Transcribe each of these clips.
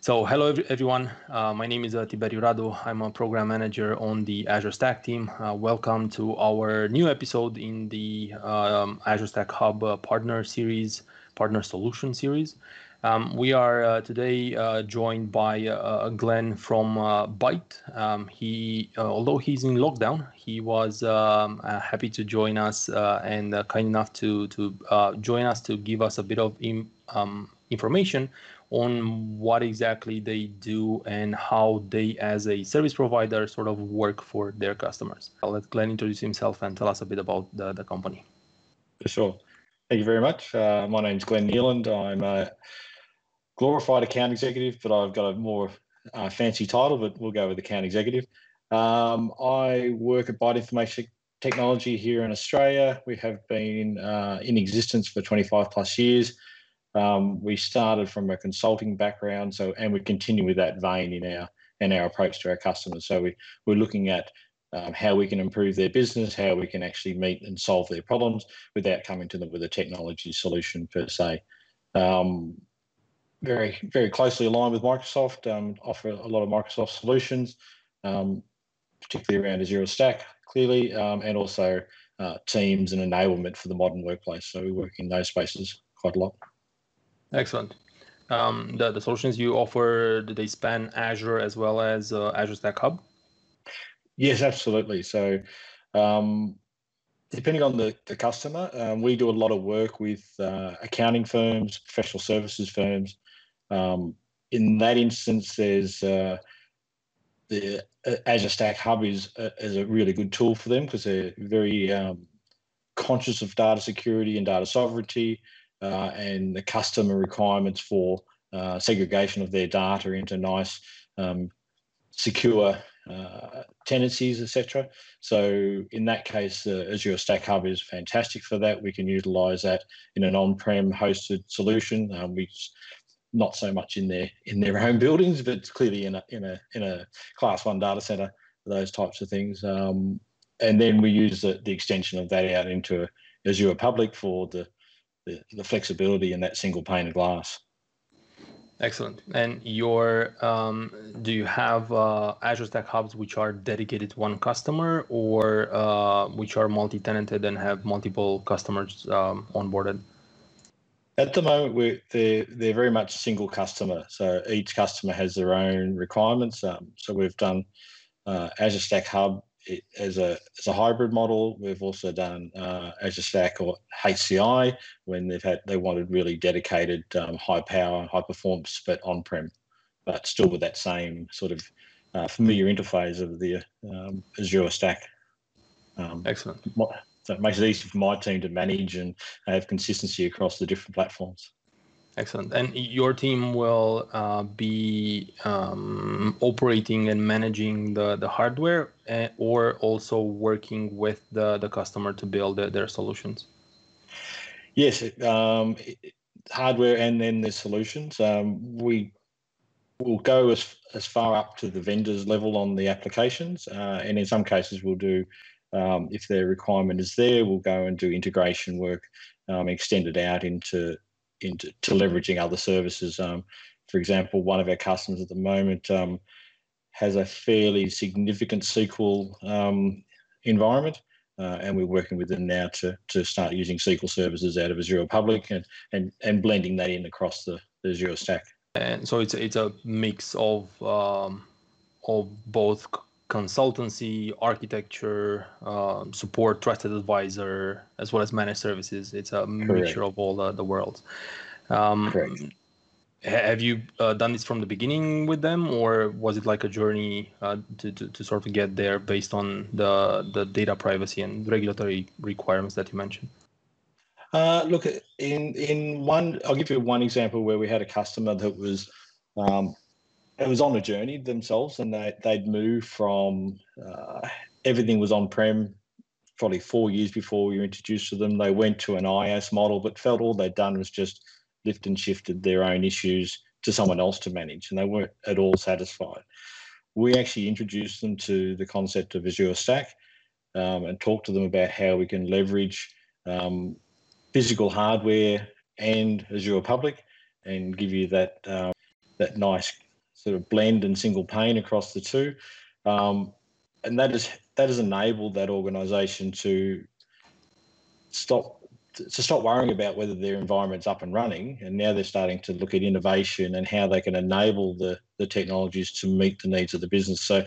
So hello everyone, my name is Tiberio Radu. I'm a program manager on the Azure Stack team. Welcome to our new episode in the Azure Stack Hub partner solution series. We are today joined by Glenn from Byte. Although he's in lockdown, he was happy to join us and kind enough to join us to give us a bit of information on what exactly they do and how they, as a service provider, sort of work for their customers. I'll let Glenn introduce himself and tell us a bit about the company. For sure. Thank you very much. My name's Glenn Nealand. I'm a glorified account executive, but I've got a more fancy title, but we'll go with account executive. I work at Byte Information Technology here in Australia. We have been in existence for 25 plus years. We started from a consulting background, and we continue with that vein in our approach to our customers. So we're looking at how we can improve their business, how we can actually meet and solve their problems without coming to them with a technology solution per se. Very, very closely aligned with Microsoft, offer a lot of Microsoft solutions, particularly around Azure Stack, clearly, and also Teams and enablement for the modern workplace. So we work in those spaces quite a lot. Excellent. The solutions you offer, do they span Azure as well as Azure Stack Hub? Yes, absolutely. So depending on the customer, we do a lot of work with accounting firms, professional services firms. In that instance, there's the Azure Stack Hub is a really good tool for them because they're very conscious of data security and data sovereignty. And the customer requirements for segregation of their data into nice, secure tenancies, etc. So in that case, Azure Stack Hub is fantastic for that. We can utilize that in an on-prem hosted solution, which not so much in their own buildings, but clearly in a class 1 data center, those types of things. And then we use the extension of that out into Azure Public for the flexibility in that single pane of glass. Excellent. And do you have Azure Stack Hubs which are dedicated to one customer, or which are multi-tenanted and have multiple customers onboarded? At the moment, they're very much single customer. So each customer has their own requirements. So we've done Azure Stack Hub as a hybrid model. We've also done Azure Stack or HCI when they wanted really dedicated high power, high performance, but on-prem, but still with that same sort of familiar interface of the Azure Stack. Excellent. So it makes it easy for my team to manage and have consistency across the different platforms. Excellent. And your team will be operating and managing the hardware, or also working with the customer to build their solutions? Yes, hardware and then the solutions. We will go as far up to the vendor's level on the applications, and in some cases we'll do, if their requirement is there, we'll go and do integration work, extend it out into leveraging other services. For example, one of our customers at the moment has a fairly significant SQL environment, and we're working with them now to start using SQL services out of Azure Public and blending that in across the Azure Stack. And so it's a mix of both consultancy, architecture, support, trusted advisor, as well as managed services. It's a mixture of all the worlds. Correct. Have you done this from the beginning with them, or was it like a journey to sort of get there based on the data privacy and regulatory requirements that you mentioned? Look, I'll give you one example where we had a customer that was it was on a journey themselves, and they'd moved from everything was on-prem probably 4 years before we were introduced to them. They went to an IaaS model, but felt all they'd done was just lift and shifted their own issues to someone else to manage, and they weren't at all satisfied. We actually introduced them to the concept of Azure Stack and talked to them about how we can leverage physical hardware and Azure Public and give you that nice sort of blend and single pane across the two. And that has enabled that organisation to stop worrying about whether their environment's up and running, and now they're starting to look at innovation and how they can enable the technologies to meet the needs of the business. So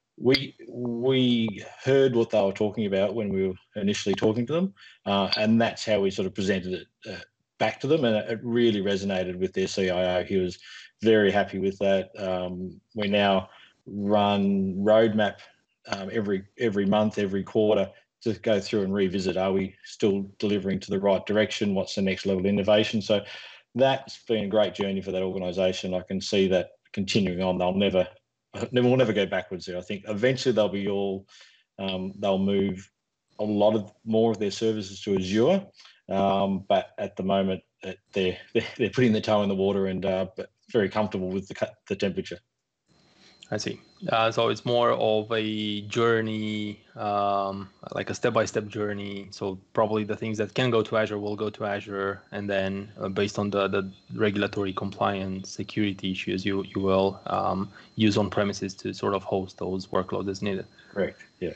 we heard what they were talking about when we were initially talking to them, and that's how we sort of presented it back to them, and it really resonated with their CIO. He was very happy with that. We now run roadmap every month, every quarter, to go through and revisit, are we still delivering to the right direction? What's the next level of innovation? So that's been a great journey for that organisation. I can see that continuing on. We'll never go backwards there. I think eventually they'll move a lot of more of their services to Azure, but at the moment they're putting their toe in the water and but very comfortable with the temperature. I see. So it's more of a journey, like a step-by-step journey. So probably the things that can go to Azure will go to Azure, and then based on the regulatory compliance security issues, you will use on-premises to sort of host those workloads as needed. Correct. Yeah.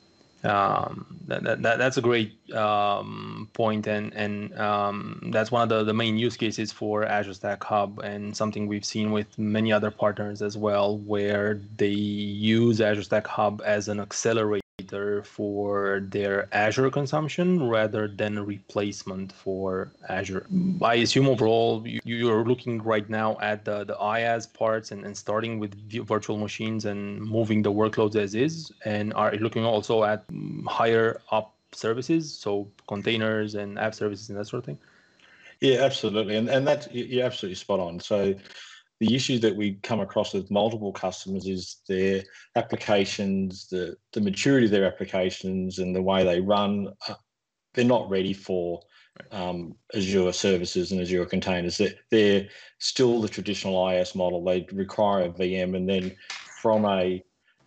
That's a great point, and that's one of the main use cases for Azure Stack Hub, and something we've seen with many other partners as well, where they use Azure Stack Hub as an accelerator for their Azure consumption rather than a replacement for Azure. I assume overall you're looking right now at the IaaS parts and starting with virtual machines and moving the workloads as is, and are you looking also at higher up services, so containers and app services and that sort of thing? Yeah, absolutely, and that's, you're absolutely spot on. So the issue that we come across with multiple customers is their applications, the maturity of their applications and the way they run. They're not ready for Azure services and Azure containers. They're still the traditional IaaS model. They require a VM, and then from a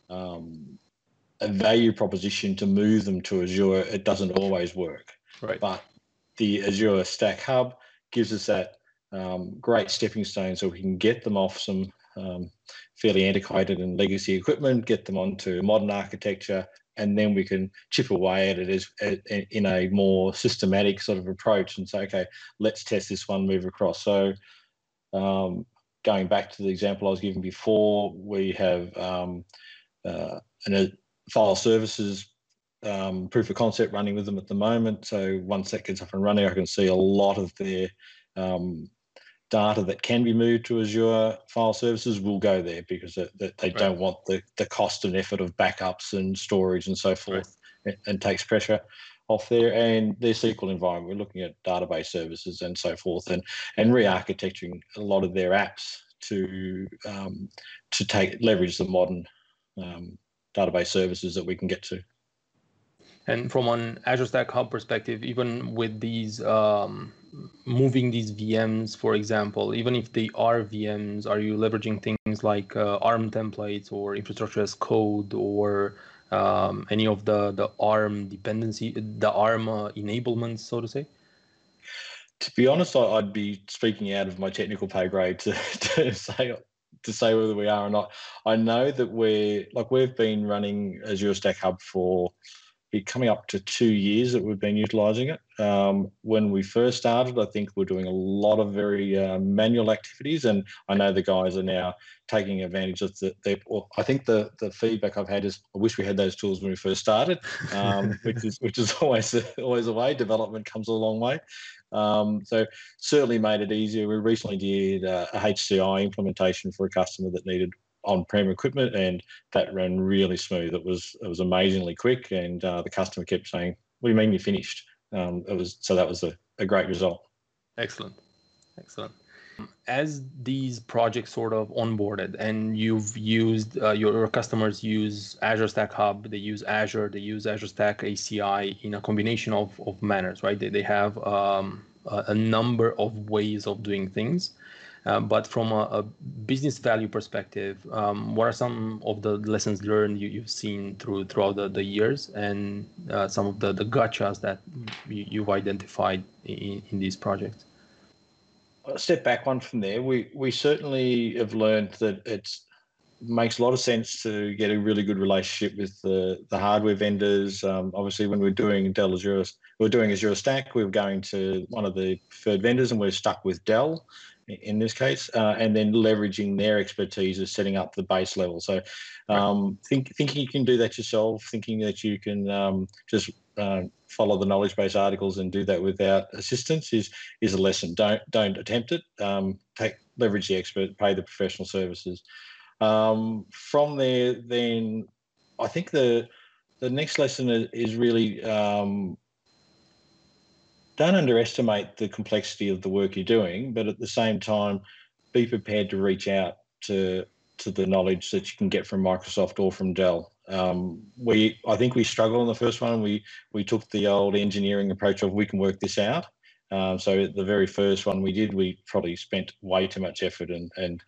value proposition to move them to Azure, it doesn't always work. Right. But the Azure Stack Hub gives us that great stepping stone, so we can get them off some fairly antiquated and legacy equipment, get them onto modern architecture, and then we can chip away at it in a more systematic sort of approach and say, okay, let's test this one, move across. So going back to the example I was giving before, we have a file services proof of concept running with them at the moment. So once that gets up and running, I can see a lot of their data that can be moved to Azure file services will go there, because they don't want the cost and effort of backups and storage and so forth, and takes pressure off there. And their SQL environment, we're looking at database services and so forth, and re-architecting a lot of their apps to leverage the modern database services that we can get to. And from an Azure Stack Hub perspective, even with these moving these VMs, for example, even if they are VMs, are you leveraging things like ARM templates or infrastructure as code, or any of the ARM dependency, the ARM enablements, so to say? To be honest, I'd be speaking out of my technical pay grade to say whether we are or not. I know that we've been running Azure Stack Hub for coming up to 2 years that we've been utilising it. When we first started, I think we're doing a lot of very manual activities, and I know the guys are now taking advantage of I think the feedback I've had is, I wish we had those tools when we first started, which is always a way. Development comes a long way. So certainly made it easier. We recently did a HCI implementation for a customer that needed on-prem equipment, and that ran really smooth. It was amazingly quick, and the customer kept saying, "What do you mean you finished?" That was a great result. Excellent. As these projects sort of onboarded, and you've used your customers use Azure Stack Hub, they use Azure Stack ACI in a combination of manners, right? They have a number of ways of doing things. But from a business value perspective, what are some of the lessons learned you've seen throughout the years, and some of the gotchas that you've identified in these projects? a step back one from there. We certainly have learned that it's makes a lot of sense to get a really good relationship with the hardware vendors. Obviously, when we're doing Dell Azure, we're doing Azure Stack, we're going to one of the preferred vendors, and we're stuck with Dell in this case, and then leveraging their expertise of setting up the base level. So, thinking you can do that yourself, thinking that you can just follow the knowledge base articles and do that without assistance is a lesson. Don't attempt it. Leverage the expert, pay the professional services. From there, then I think the next lesson is really don't underestimate the complexity of the work you're doing, but at the same time, be prepared to reach out to the knowledge that you can get from Microsoft or from Dell. I think we struggled on the first one. We took the old engineering approach of we can work this out. So the very first one we did, we probably spent way too much effort and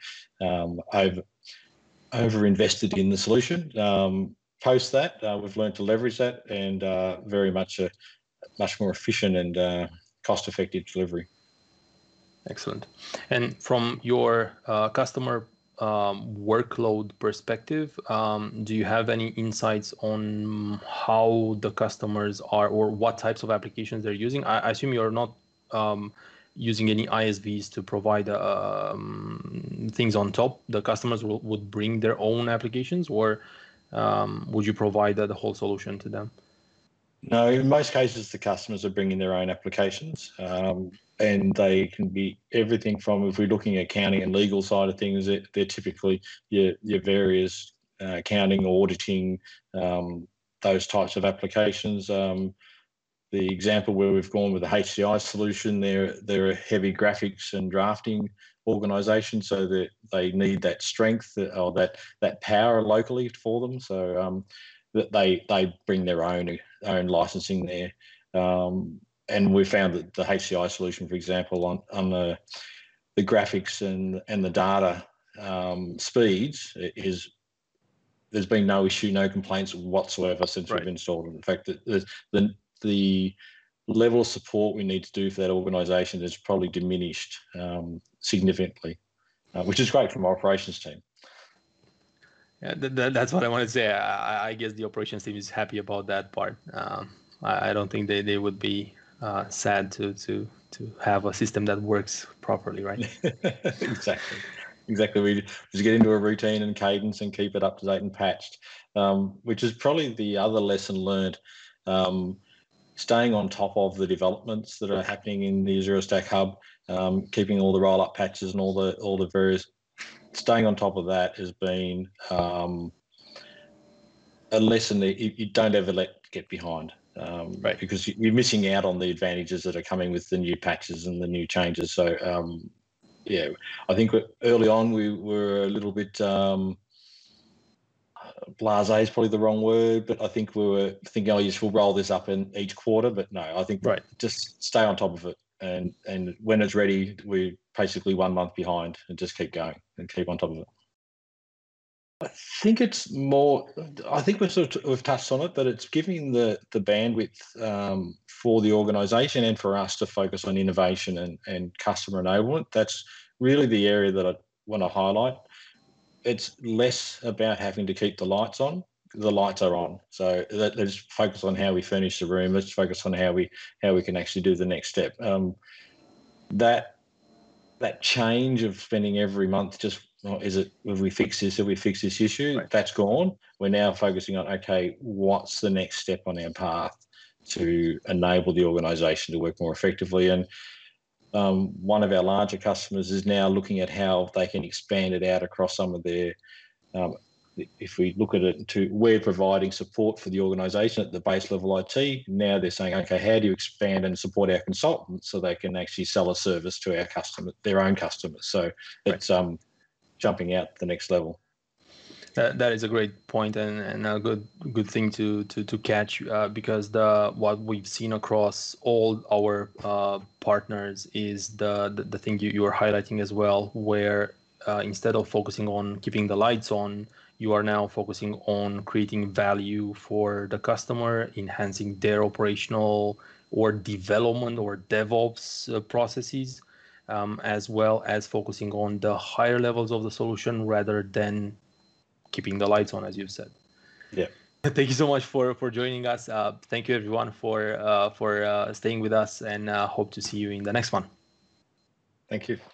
over invested in the solution. Post that, we've learned to leverage that and very much a much more efficient and cost-effective delivery. Excellent. And from your customer workload perspective, do you have any insights on how the customers are or what types of applications they're using? I assume you're not using any ISVs to provide things on top. The customers would bring their own applications, or would you provide the whole solution to them? No, in most cases, the customers are bringing their own applications, and they can be everything from, if we're looking at accounting and legal side of things, they're typically your various accounting, auditing, those types of applications. The example where we've gone with the HCI solution, they're a heavy graphics and drafting organisation, so that they need that strength or that power locally for them. So that they bring their own licensing there, and we found that the HCI solution, for example, on the graphics and the data speeds there's been no issue, no complaints whatsoever since we've installed it. In fact, the level of support we need to do for that organisation has probably diminished significantly, which is great from our operations team. Yeah, that's what I want to say. I guess the operations team is happy about that part. I don't think they would be sad to have a system that works properly, right? Exactly. We just get into a routine and cadence and keep it up to date and patched, which is probably the other lesson learned. Staying on top of the developments that are happening in the Azure Stack Hub, keeping all the roll-up patches and all the various, staying on top of that has been a lesson that you don't ever let get behind, because you're missing out on the advantages that are coming with the new patches and the new changes. So yeah, I think early on we were a little bit blasé is probably the wrong word, but I think we were thinking, oh yes, we'll roll this up in each quarter. But no, I think just stay on top of it, and when it's ready, we're basically 1 month behind, and just keep going and keep on top of it. I think it's more. I think we've touched on it, but it's giving the bandwidth for the organisation and for us to focus on innovation and customer enablement. That's really the area that I want to highlight. It's less about having to keep the lights on. The lights are on. So let's focus on how we furnish the room. Let's focus on how we can actually do the next step. That change of spending every month just, have we fixed this? Have we fixed this issue? Right. That's gone. We're now focusing on, okay, what's the next step on our path to enable the organisation to work more effectively? And one of our larger customers is now looking at how they can expand it out across some of their, if we look at it, we're providing support for the organisation at the base level IT. Now they're saying, okay, how do you expand and support our consultants so they can actually sell a service to our customers, their own customers? So it's jumping out the next level. That is a great point and a good thing to catch, because what we've seen across all our partners is the thing you are highlighting as well, where instead of focusing on keeping the lights on, you are now focusing on creating value for the customer, enhancing their operational or development or DevOps processes. as well as focusing on the higher levels of the solution rather than keeping the lights on, as you've said. Yeah. Thank you so much for joining us. Thank you everyone for staying with us, and hope to see you in the next one. Thank you.